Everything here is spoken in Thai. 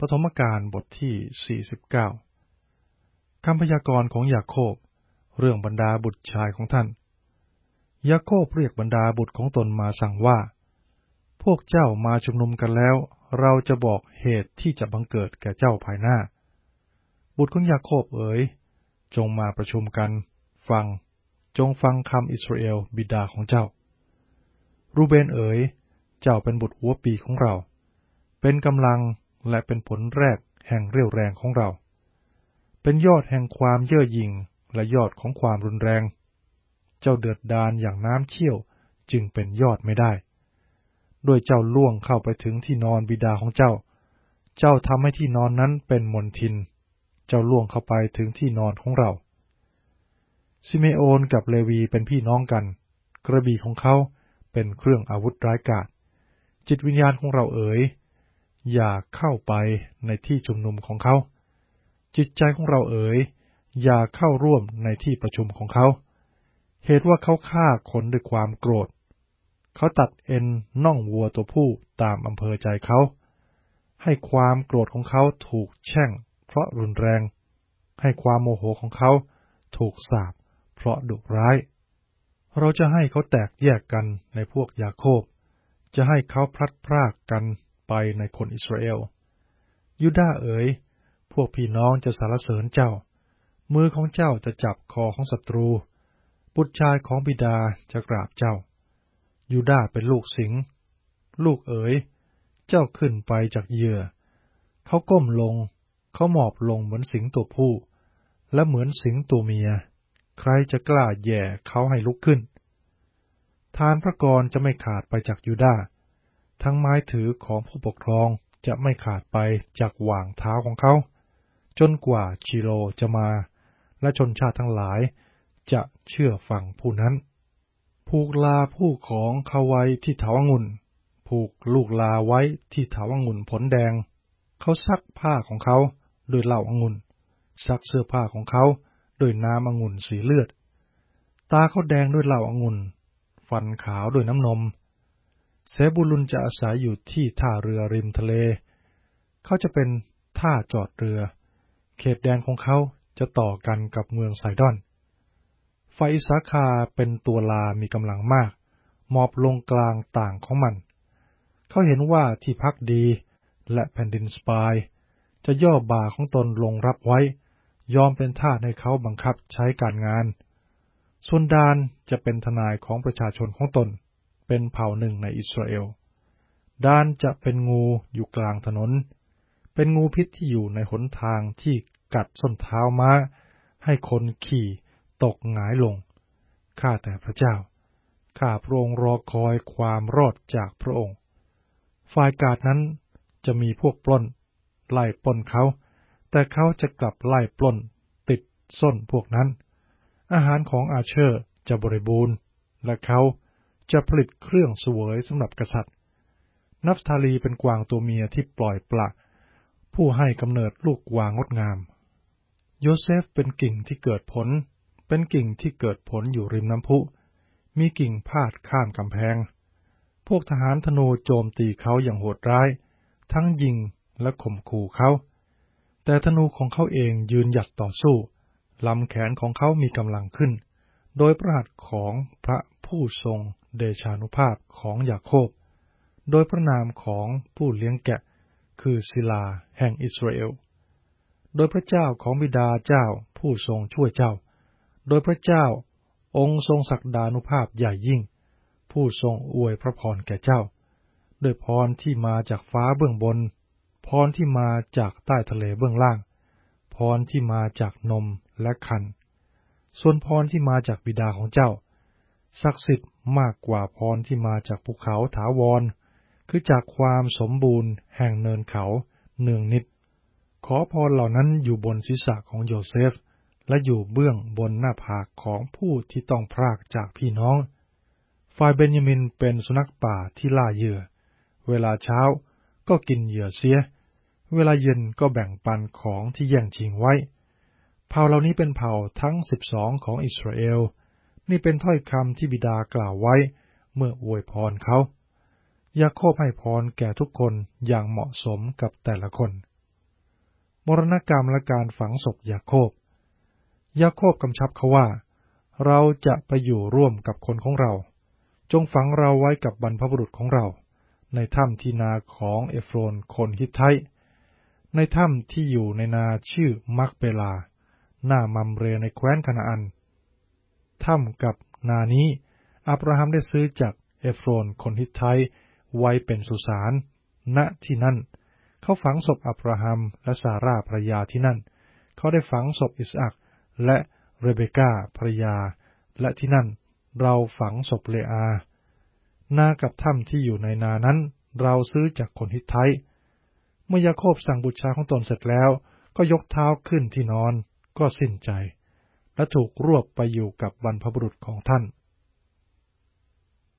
ปฐมกาลบทที่49คำพยากรณ์ของยาโคบเรื่องบรรดาบุตรชายของท่านยาโคบเรียกบรรดาบุตรของตนมาสั่งว่าพวกเจ้ามาชุมนุมกันแล้วเราจะบอกเหตุที่จะบังเกิดแก่เจ้าภายหน้าบุตรของยาโคบเอ๋ยจงมาประชุมกันจงฟังคำอิสราเอลบิดาของเจ้ารูเบนเอ๋ยเจ้าเป็นบุตรหัวปีของเราเป็นกำลังและเป็นผลแรกแห่งเรี่ยวแรงของเราเป็นยอดแห่งความเย่อหยิ่งและยอดของความรุนแรงเจ้าเดือดดาลอย่างน้ำเชี่ยวจึงเป็นยอดไม่ได้ด้วยเจ้าล่วงเข้าไปถึงที่นอนบิดาของเจ้าเจ้าทำให้ที่นอนนั้นเป็นมลทินเจ้าล่วงเข้าไปถึงที่นอนของเราซิเมโอนกับเลวีเป็นพี่น้องกันกระบี่ของเขาเป็นเครื่องอาวุธร้ายกาจจิตวิญญาณของเราเอ๋ยอย่าเข้าไปในที่ชุมนุมของเขาจิตใจของเราเอ๋ยอย่าเข้าร่วมในที่ประชุมของเขาเหตุว่าเขาฆ่าคนด้วยความโกรธเขาตัดเอ็นน่องวัวตัวผู้ตามอำเภอใจเขาให้ความโกรธของเขาถูกแช่งเพราะรุนแรงให้ความโมโหของเขาถูกสาปเพราะดุร้ายเราจะให้เขาแตกแยกกันในพวกยาโคบจะให้เขาพลัดพรากกันไปในคนอิสราเอลยูดาห์เอ๋ยพวกพี่น้องจะสรรเสริญเจ้ามือของเจ้าจะจับคอของศัตรูบุตรชายของบิดาจะกราบเจ้ายูดาห์เป็นลูกสิงห์ลูกเอ๋ยเจ้าขึ้นไปจากเหยื่อเขาก้มลงเขาหมอบลงเหมือนสิงห์ตัวผู้และเหมือนสิงห์ตัวเมียใครจะกล้าแย่เขาให้ลุกขึ้นทานพระกรจะไม่ขาดไปจากยูดาห์ทั้งไม้ถือของผู้ปกครองจะไม่ขาดไปจากหว่างเท้าของเขาจนกว่าชิโลจะมาและชนชาติทั้งหลายจะเชื่อฟังผู้นั้นผูกลาผู้ของเขาไว้ที่เถาองุ่นผูกลูกลาไว้ที่เถาองุ่นผลแดงเขาซักผ้าของเขาด้วยเหล้าองุ่นซักเสื้อผ้าของเขาด้วยน้ำองุ่นสีเลือดตาเขาแดงด้วยเหล้าองุ่นฟันขาวด้วยน้ำนมเซบูลุนจะอาศัยอยู่ที่ท่าเรือริมทะเลเขาจะเป็นท่าจอดเรือเขตแดนของเขาจะต่อกันกับเมืองไซดอนฝ่ายอิสาคาเป็นตัวลามีกำลังมากมอบลงกลางต่างของมันเขาเห็นว่าที่พักดีและแผ่นดินสปายจะย่อบ่าของตนลงรับไว้ยอมเป็นทาสให้เขาบังคับใช้การงานส่วนดานจะเป็นทนายของประชาชนของตนเป็นเผ่าหนึ่งในอิสราเอลดานจะเป็นงูอยู่กลางถนนเป็นงูพิษที่อยู่ในหนทางที่กัดส้นเท้าม้าให้คนขี่ตกหงายลงข้าแต่พระเจ้าข้าพระองค์รอคอยความรอดจากพระองค์ฝ่ายกาดนั้นจะมีพวกปล้นไล่ปล้นเขาแต่เขาจะกลับไล่ปล้นติดส้นพวกนั้นอาหารของอาเชอร์จะบริบูรณ์และเขาจะผลิตเครื่องเสวยสำหรับกษัตริย์นัฟทาลีเป็นกวางตัวเมียที่ปล่อยปละผู้ให้กำเนิดลูกกวางงดงามโยเซฟเป็นกิ่งที่เกิดผลเป็นกิ่งที่เกิดผลอยู่ริมน้ำพุมีกิ่งพาดข้ามกำแพงพวกทหารธนูโจมตีเขาอย่างโหดร้ายทั้งยิงและข่มขู่เขาแต่ธนูของเขาเองยืนหยัดต่อสู้ลำแขนของเขามีกำลังขึ้นโดยพระหัตถ์ของพระผู้ทรงเดชานุภาพของยาโคบโดยพระนามของผู้เลี้ยงแกะคือศิลาแห่งอิสราเอลโดยพระเจ้าของบิดาเจ้าผู้ทรงช่วยเจ้าโดยพระเจ้าองค์ทรงศักดานุภาพใหญ่ยิ่งผู้ทรงอวยพระพรแก่เจ้าด้วยพรที่มาจากฟ้าเบื้องบนพรที่มาจากใต้ทะเลเบื้องล่างพรที่มาจากนมและคันส่วนพรที่มาจากบิดาของเจ้าศักดิ์สิทธิ์มากกว่าพรที่มาจากภูเขาถาวรคือจากความสมบูรณ์แห่งเนินเขาเนืองนิดขอพรเหล่านั้นอยู่บนศีรษะของโยเซฟและอยู่เบื้องบนหน้าผากของผู้ที่ต้องพรากจากพี่น้องฝ่ายเบนยามินเป็นสุนัขป่าที่ล่าเหยื่อเวลาเช้าก็กินเหยื่อเสียเวลาเย็นก็แบ่งปันของที่แย่งชิงไว้เผ่าเหล่านี้เป็นเผ่าทั้ง12ของอิสราเอลนี่เป็นถ้อยคำที่บิดากล่าวไว้เมื่ออวยพรเขายาโคบให้พรแก่ทุกคนอย่างเหมาะสมกับแต่ละคนมรณกรรมและการฝังศพยาโคบกำชับเขาว่าเราจะไปอยู่ร่วมกับคนของเราจงฝังเราไว้กับบรรพบุรุษของเราในถ้ำที่นาของเอฟโรนคนฮิตไทในถ้ำที่อยู่ในนาชื่อมักเปลาหน้ามัมเรในแคว้นคานาอันถ้ำกับนานี้อับราฮัมได้ซื้อจากเอฟโรนคนฮิตไทไว้เป็นสุสานณที่นั่นเขาฝังศพอับราฮัมและซาร่าภรรยาที่นั่นเขาได้ฝังศพอิสอัคและเรเบคาภรรยาและที่นั่นเราฝังศพเลอานากับถ้ำที่อยู่ในนานั้นเราซื้อจากคนฮิตไทเมื่อยาโคบสั่งบุตรชายของตนเสร็จแล้วก็ยกเท้าขึ้นที่นอนก็สิ้นใจและถูกรวบไปอยู่กับบรรพบุรุษของท่าน